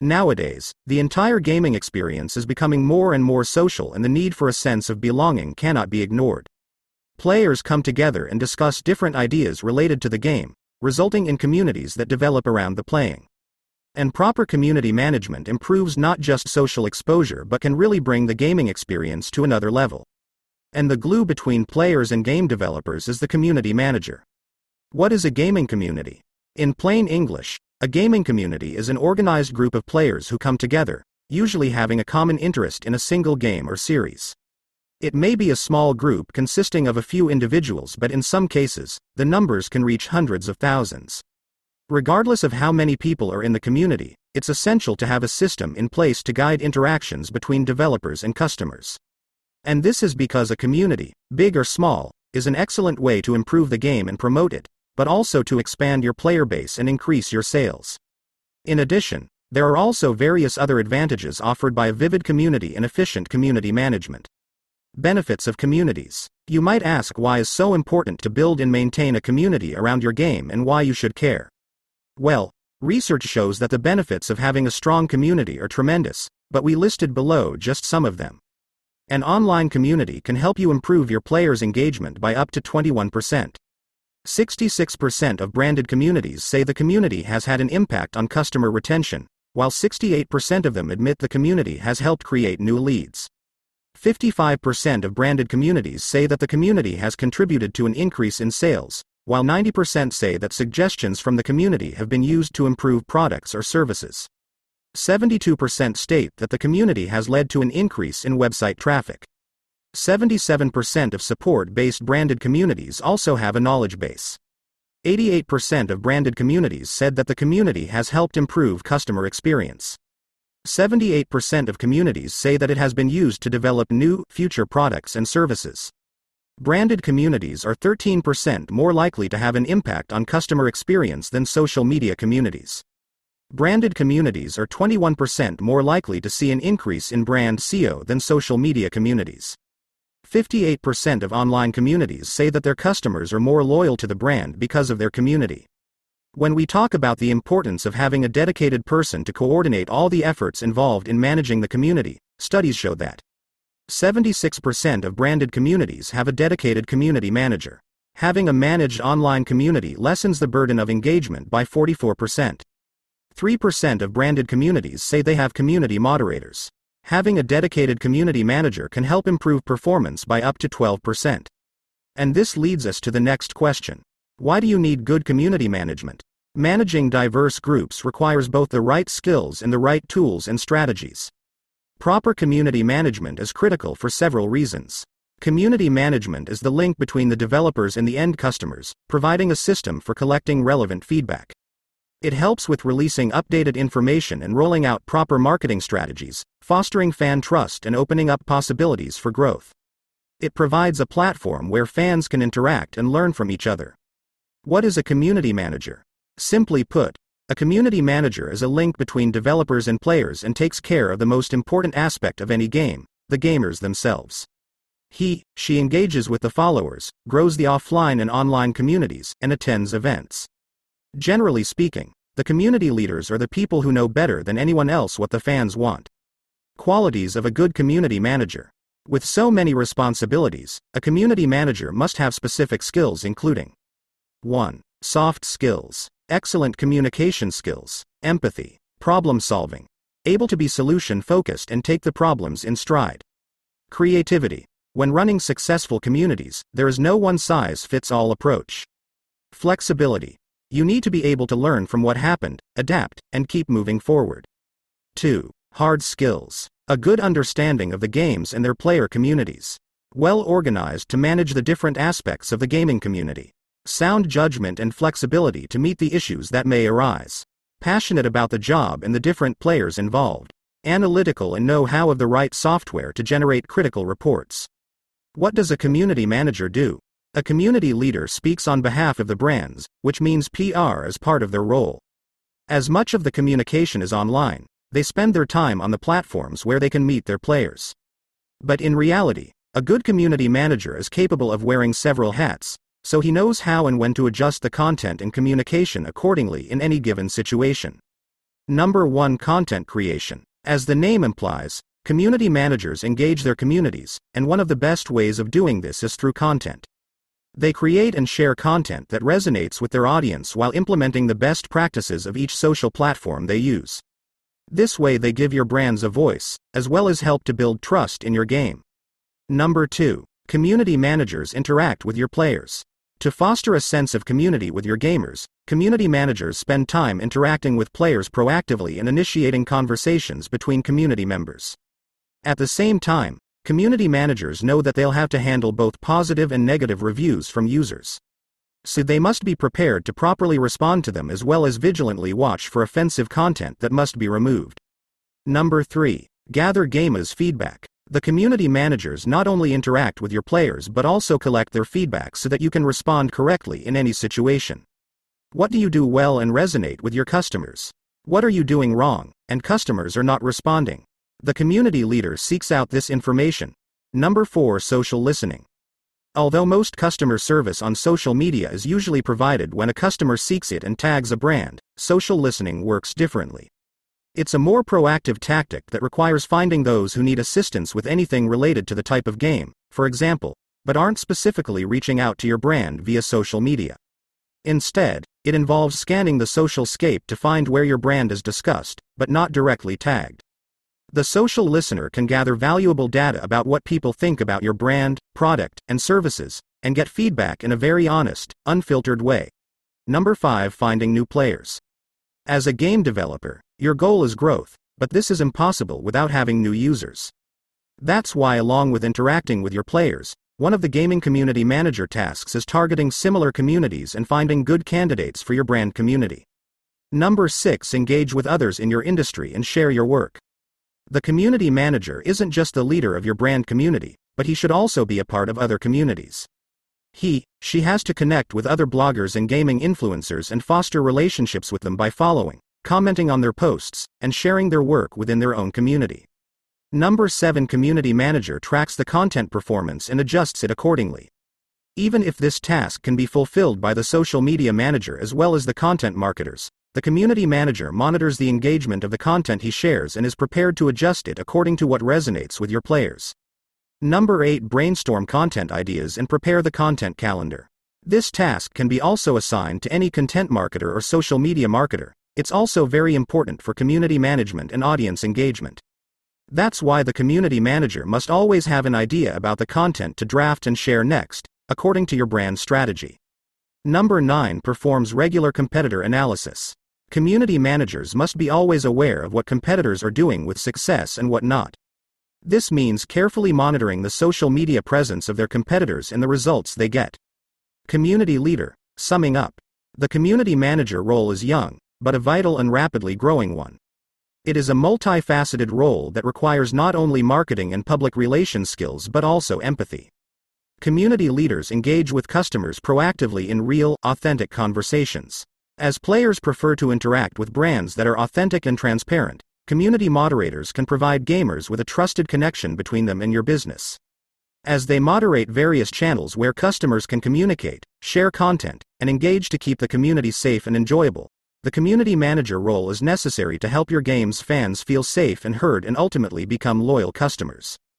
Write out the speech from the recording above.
Nowadays, the entire gaming experience is becoming more and more social, and the need for a sense of belonging cannot be ignored. Players come together and discuss different ideas related to the game, resulting in communities that develop around the playing. And proper community management improves not just social exposure but can really bring the gaming experience to another level. And the glue between players and game developers is the community manager. What is a gaming community? In plain English, a gaming community is an organized group of players who come together, usually having a common interest in a single game or series. It may be a small group consisting of a few individuals, but in some cases, the numbers can reach hundreds of thousands. Regardless of how many people are in the community, it's essential to have a system in place to guide interactions between developers and customers. And this is because a community, big or small, is an excellent way to improve the game and promote it, but also to expand your player base and increase your sales. In addition, there are also various other advantages offered by a vivid community and efficient community management. Benefits of communities. You might ask why it is so important to build and maintain a community around your game and why you should care. Well, research shows that the benefits of having a strong community are tremendous, but we listed below just some of them. An online community can help you improve your players' engagement by up to 21%. 66% of branded communities say the community has had an impact on customer retention, while 68% of them admit the community has helped create new leads. 55% of branded communities say that the community has contributed to an increase in sales, while 90% say that suggestions from the community have been used to improve products or services. 72% state that the community has led to an increase in website traffic. 77% of support-based branded communities also have a knowledge base. 88% of branded communities said that the community has helped improve customer experience. 78% of communities say that it has been used to develop new, future products and services. Branded communities are 13% more likely to have an impact on customer experience than social media communities. Branded communities are 21% more likely to see an increase in brand SEO than social media communities. 58% of online communities say that their customers are more loyal to the brand because of their community. When we talk about the importance of having a dedicated person to coordinate all the efforts involved in managing the community, studies show that 76% of branded communities have a dedicated community manager. Having a managed online community lessens the burden of engagement by 44%. 3% of branded communities say they have community moderators. Having a dedicated community manager can help improve performance by up to 12%. And this leads us to the next question. Why do you need good community management? Managing diverse groups requires both the right skills and the right tools and strategies. Proper community management is critical for several reasons. Community management is the link between the developers and the end customers, providing a system for collecting relevant feedback. It helps with releasing updated information and rolling out proper marketing strategies, fostering fan trust and opening up possibilities for growth. It provides a platform where fans can interact and learn from each other. What is a community manager? Simply put, a community manager is a link between developers and players and takes care of the most important aspect of any game, the gamers themselves. She engages with the followers, grows the offline and online communities, and attends events. Generally speaking, the community leaders are the people who know better than anyone else what the fans want. Qualities of a good community manager. With so many responsibilities, a community manager must have specific skills including 1. Soft skills. Excellent communication skills, empathy, problem solving. Able to be solution focused and take the problems in stride. Creativity. When running successful communities, there is no one-size-fits-all approach. Flexibility. You need to be able to learn from what happened, adapt, and keep moving forward. 2. Hard skills. A good understanding of the games and their player communities. Well organized to manage the different aspects of the gaming community. Sound judgment and flexibility to meet the issues that may arise. Passionate about the job and the different players involved. Analytical and know-how of the right software to generate critical reports. What does a community manager do? A community leader speaks on behalf of the brands, which means PR is part of their role. As much of the communication is online, they spend their time on the platforms where they can meet their players. But in reality, a good community manager is capable of wearing several hats, so he knows how and when to adjust the content and communication accordingly in any given situation. Number 1. Content creation. As the name implies, community managers engage their communities, and one of the best ways of doing this is through content. They create and share content that resonates with their audience while implementing the best practices of each social platform they use. This way they give your brands a voice, as well as help to build trust in your game. Number 2. Community managers interact with your players. To foster a sense of community with your gamers, community managers spend time interacting with players proactively and initiating conversations between community members. At the same time, community managers know that they'll have to handle both positive and negative reviews from users. So they must be prepared to properly respond to them as well as vigilantly watch for offensive content that must be removed. Number 3. Gather gamers' feedback. The community managers not only interact with your players but also collect their feedback so that you can respond correctly in any situation. What do you do well and resonate with your customers? What are you doing wrong, and customers are not responding? The community leader seeks out this information. Number 4. Social listening. Although most customer service on social media is usually provided when a customer seeks it and tags a brand, social listening works differently. It's a more proactive tactic that requires finding those who need assistance with anything related to the type of game, for example, but aren't specifically reaching out to your brand via social media. Instead, it involves scanning the social scape to find where your brand is discussed, but not directly tagged. The social listener can gather valuable data about what people think about your brand, product, and services, and get feedback in a very honest, unfiltered way. Number 5. Finding new players. As a game developer, your goal is growth, but this is impossible without having new users. That's why, along with interacting with your players, one of the gaming community manager tasks is targeting similar communities and finding good candidates for your brand community. Number 6. Engage with others in your industry and share your work. The community manager isn't just the leader of your brand community, but he should also be a part of other communities. She has to connect with other bloggers and gaming influencers and foster relationships with them by following, commenting on their posts, and sharing their work within their own community. Number 7. Community manager tracks the content performance and adjusts it accordingly. Even if this task can be fulfilled by the social media manager as well as the content marketers, the community manager monitors the engagement of the content he shares and is prepared to adjust it according to what resonates with your players. Number 8. Brainstorm content ideas and prepare the content calendar. This task can be also assigned to any content marketer or social media marketer. It's also very important for community management and audience engagement. That's why the community manager must always have an idea about the content to draft and share next, according to your brand strategy. Number 9. Performs regular competitor analysis. Community managers must be always aware of what competitors are doing with success and what not. This means carefully monitoring the social media presence of their competitors and the results they get. Community leader. Summing up, the community manager role is young, but a vital and rapidly growing one. It is a multifaceted role that requires not only marketing and public relations skills but also empathy. Community leaders engage with customers proactively in real, authentic conversations. As players prefer to interact with brands that are authentic and transparent, community moderators can provide gamers with a trusted connection between them and your business. As they moderate various channels where customers can communicate, share content, and engage to keep the community safe and enjoyable, the community manager role is necessary to help your game's fans feel safe and heard and ultimately become loyal customers.